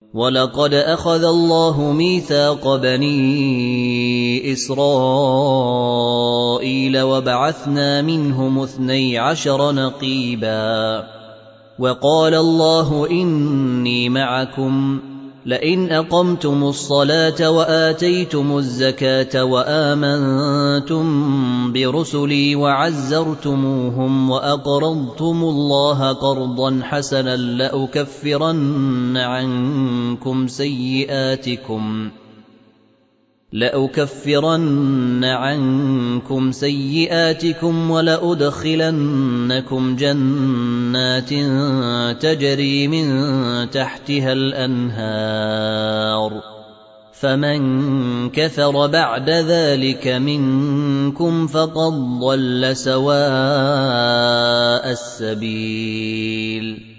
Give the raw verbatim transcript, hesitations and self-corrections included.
وَلَقَدْ أَخَذَ اللَّهُ مِيثَاقَ بَنِي إِسْرَائِيلَ وَبَعَثْنَا مِنْهُمُ اثْنَيْ عَشَرَ نَقِيبًا وَقَالَ اللَّهُ إِنِّي مَعَكُمْ لئن أقمتم الصلاة وآتيتم الزكاة وآمنتم برسلي وعزرتموهم وأقرضتم الله قرضا حسنا لأكفرن عنكم سيئاتكم لأكفرن عنكم سيئاتكم ولأدخلنكم جنات تجري من تحتها الأنهار فمن كفر بعد ذلك منكم فقد ضل سواء السبيل